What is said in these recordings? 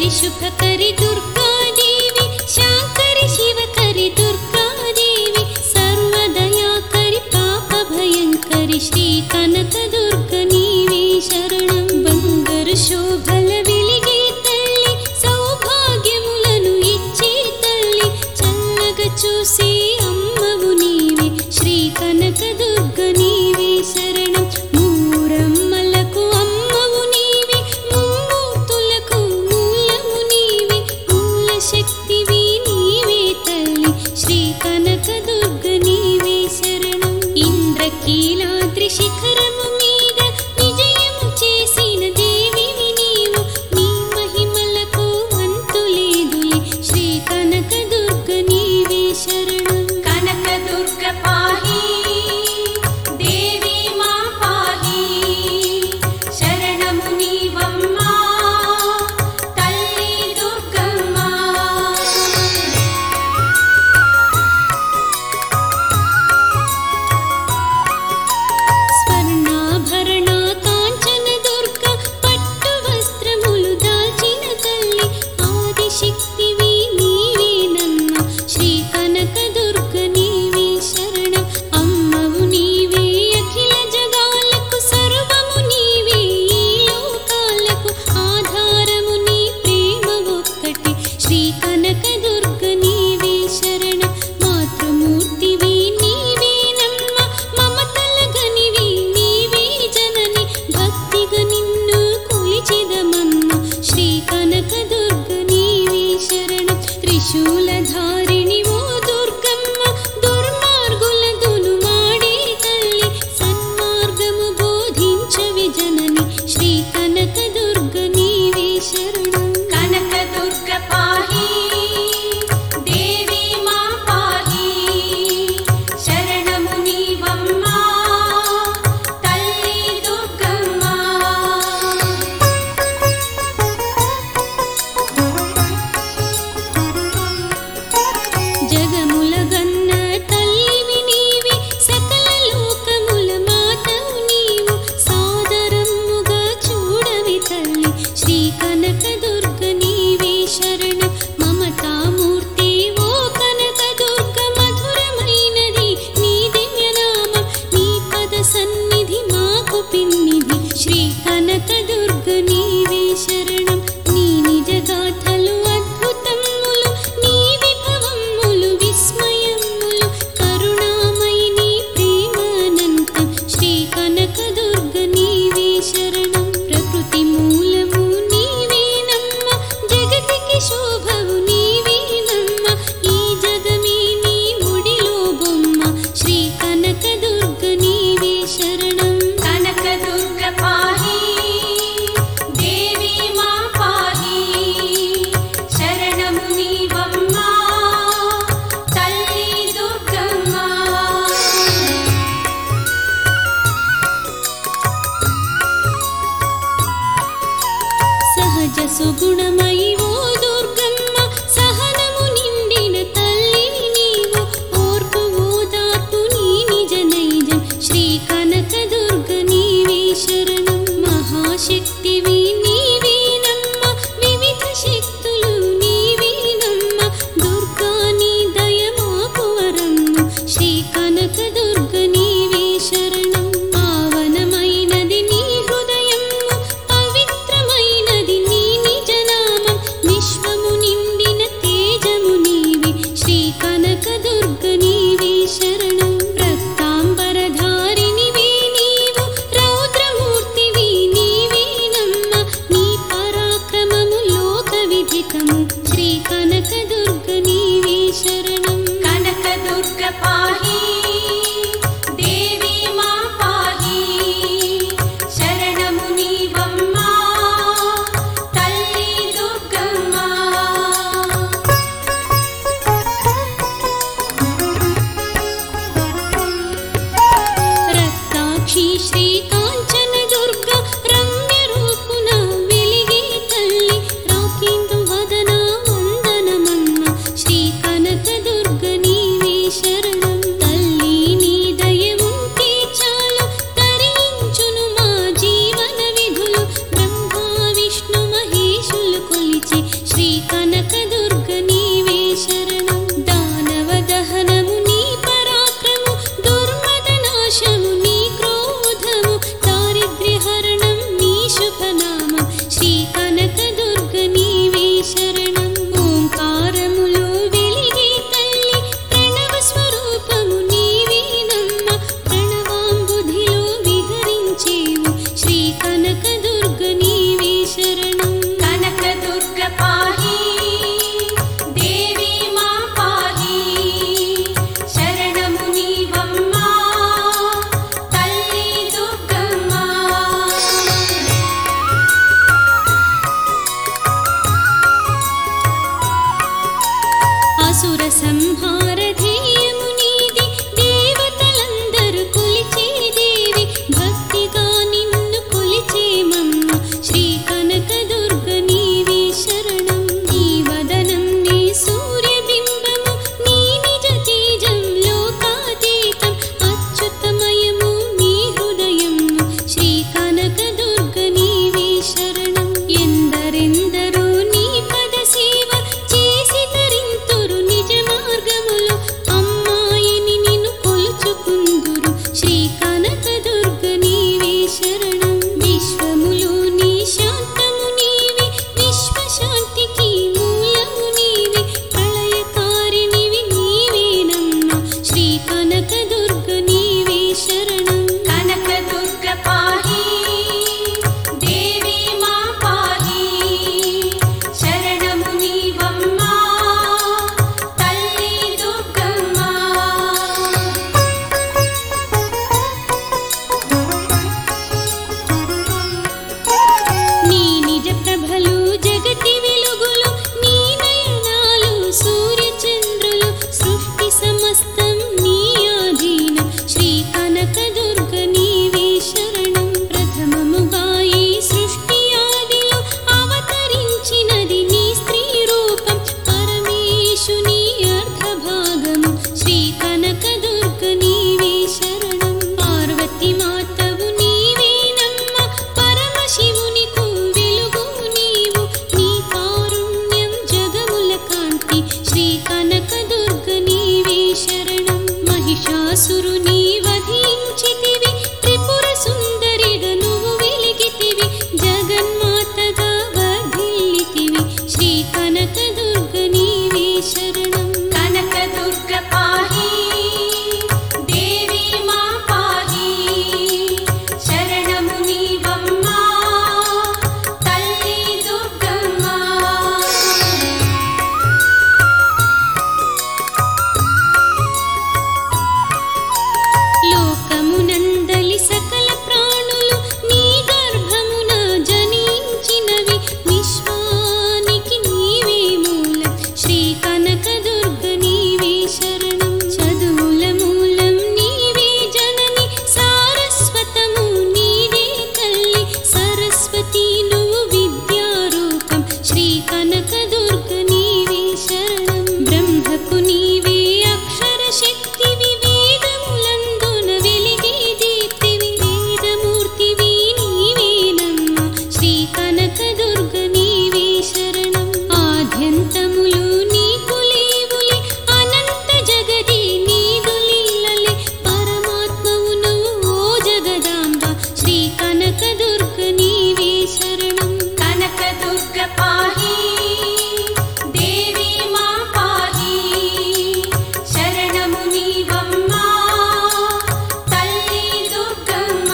शुभकरि दुर्गादेवी शांकरि शिवकरि दुर्गादेवी सर्वदयाकरि पापभयंकरि श्री कनकदुर्ग नीवे शरणं बंगरु शोभल वेलिगे तल्ली सौभाग्यमुలను इच्चे तल्ली चल्लगा चूसे अम्मवु नीवे श्री कनकदुर्ग नीवे शरणं मूरम्मలకు అమ్మవు నీవే ముమ్మూర్తులకు మూలము నీవే మూల శక్తివి నీవే తల్లి శ్రీ కనకదుర్గ నీవే శరణం ఇంద్రకీలాద్రి శిఖరము మీద విజయము చేసిన దేవివి నీవు నీ మహిమలకు అంతు లేదులే శ్రీ కనకదుర్గ నీవే శరణం కనకదుర్గ పాహి దేవి మా పాహి శరణము నీవమ్మా తల్లి దుర్గమ్మ స్వర్ణాభరణ కాంచన దుర్గ పట్టు వస్త్రములు దాల్చిన తల్లి ఆదిశక్తివి నీవేనమ్మ శ్రీ కనకదుర్గ నీవే శరణం అమ్మవు నీవే అఖిల జగాలకు సర్వము నీవే ఈ లోకాలకు ఆధారము నీ ప్రేమ ఒక్కటి శ్రీ కనకదుర్గ నీవే శరణం మాతృమూర్తివి నీవేనమ్మ మమతల గనివి నీవే జనని భక్తిగా నిన్ను కొలిచెదమమ్మ శ్రీ కనకదుర్గ నీవే శరణం త్రిశూలధారిణి ఓ దుర్గమ్మ దుర్మార్గుల దునుమాడే తల్లి సన్మార్గము బోధించవి జనని శ్రీ కనకదుర్గ నీవే శరణం కనకదుర్గ పాహి దేవి మా పాహి శరణము నీవమ్మా తల్లి దుర్గమ్మ జగముల గన్న తల్లివి నీవి సకల లోకముల మాతవు నీవు సాదరముగా చూడవి తల్లి శ్రీ కనకదుర్గ నీవే శరణం మమతామూర్తి ఓ కనకదుర్గ మధురమైనది నీ దివ్యనామం నీ పద సన్నిధి మాకు పిన్నిధి శ్రీ కనకదుర్గ నీవే శరణం నీ నిజ గాథలు అద్భుతములు నీ విభవములు విస్మయములు కరుణామయి నీ ప్రేమ అనంతం శ్రీ కనకదుర్గ నీవే శరణం ప్రకృతి మూలము నీవేనమ్మ జగతికి శోభవు నీవేనమ్మ ఈ జగమే నీ ఒడిలో బొమ్మ శ్రీ కనకదుర్గ నీవే శరణం కనకదుర్గ పాహి దేవి మా పాహి శరణము నీవమ్మా తల్లి దుర్గమ్మ సహజ సుగుణమయి ఓ దుర్గమ్మ సహనము నిండిన తల్లివి నీవు ఓర్పు ఓదార్పు నీ నిజ నైజం శ్రీ కనకదుర్గ నీవే శరణం మహాశక్తివి నీవేనమ్మ వివిధ శక్తులు నీవేనమ్మ దుర్గా నీ దయ మాకు వరము శ్రీ కనకదుర్గ నీవే శరణం పావనమైనది నీ హృదయము పవిత్రమైనది నీ నిజనామం విశ్వము నిండిన తేజము నీవే శ్రీ కనకదుర్గ నీవే శరణం రక్తాంబరధారిణివే నీవు రౌద్రమూర్తివి నీవేనమ్మ నీ పరాక్రమము లోక విదితము శ్రీ కనకదుర్గ నీవే శరణం కనకదుర్గ పాహి దేవి మా పాహి శరణము నీవమ్మా తల్లి దుర్గమ్మ రావణాసురుని వధించితివి త్రిపుర సుందరిగా నువ్వు వెలిగితివి జగన్మాతగా వర్ధిల్లితివి శ్రీ కనకదుర్గ నీవే శరణం కనకదుర్గ పాహి దేవి మా పాహి శరణము నీవమ్మా తల్లి దుర్గమ్మ లోకమునందలి సకల ప్రాణులు నీ గర్భమున జనించినవి విశ్వానికి నీవే మూలం శ్రీ కనకదుర్గ నీవే శరణం చదువుల మూలం నీవే జనని సారస్వతము నీవే తల్లి సరస్వతి నువ్వు విద్యారూపం శ్రీ కనకదుర్గ నీవే శరణం బ్రహ్మకు నీవే అక్షర శక్తివి వేదములందున వెలిగే దీప్తివి వేదమూర్తివి నీవేనమ్మ శ్రీ కనకదుర్గ నీవే శరణం ఆద్యంతములు నీకు లేవులే అనంత జగది నీదు లీలలే పరమాత్మవు నువ్వు ఓ జగదాంబ శ్రీ కనకదుర్గ నీవే శరణం కనకదుర్గ పాహి దేవి మా పాహి శరణము నీవమ్మా తల్లి దుర్గమ్మ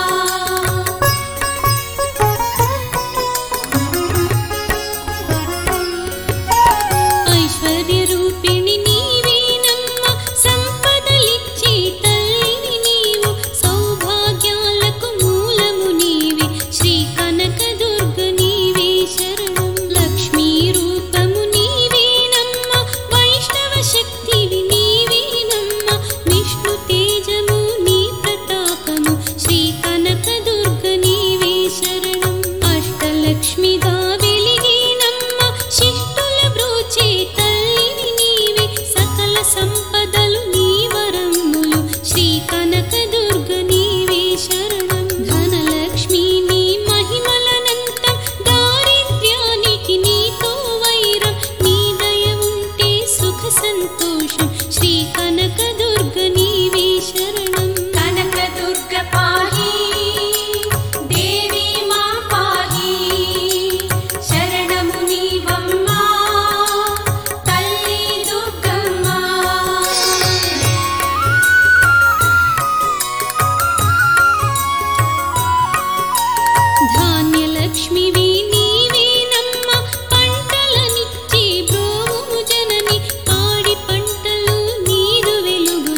ఐశ్వర్య రూపిణి నీవేనమ్మ సంపదలిచ్చే తల్లివి నీవు సౌభాగ్యాలకు మూలము నీవే శ్రీ కనకదుర్గ నీవే శరణం లక్ష్మీ రూపము నీవేనమ్మ వైష్ణవ శక్తివి నీవేనమ్మ విష్ణు తేజము నీ ప్రతాపము శ్రీ కనకదుర్గ నీవే శరణం అష్టలక్ష్మిగా వెలిగేనమ్మ శిష్టుల బ్రోచే తల్లివి నీవే సకల సంపదలు నీ వరములు శ్రీ కనకదుర్గ నీవే శరణం ధనలక్ష్మి నీ మహిమలనంతం దారిద్ర్యానికి నీతో వైరం నీ దయ ఉంటే సుఖ సంతోషం శ్రీ కనకదుర్గ నీవే శరణం కనకదుర్గ పాహి దేవి మా పాహి శరణము నీవమ్మా తల్లి దుర్గమ్మ ధాన్యలక్ష్మివి నీవేనమ్మ పంటలనిచ్చే బ్రోము జనని పాడి పంటలు నీదు వెలుగు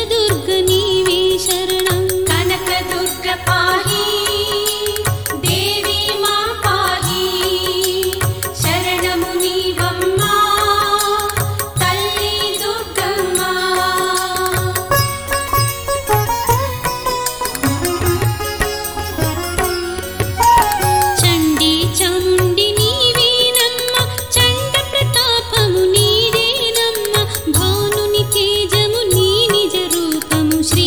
కనకదుర్గ నీవే శరణం కనకదుర్గ పాహి దేవి మా పాహి శరణము నీవమ్మా తల్లి దుర్గమ్మ చండీ చాముండి నీవేనమ్మ చండ ప్రతాపము నీదేనమ్మ భానుని తేజము నీ నిజ రూపము శ్రీ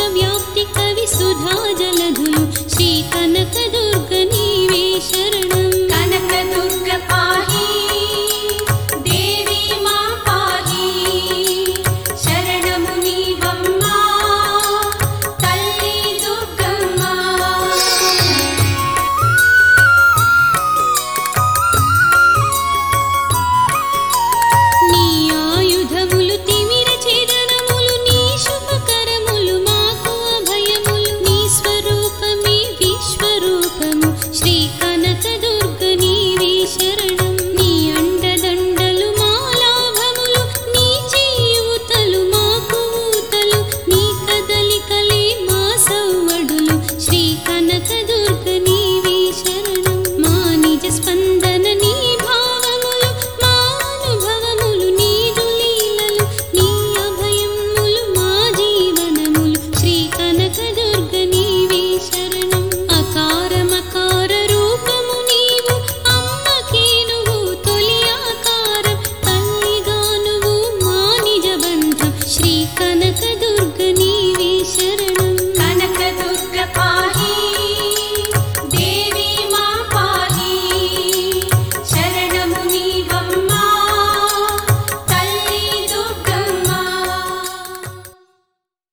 విశ్వవ్యాప్తి కవి సుధా జలధులు శ్రీ కనకదు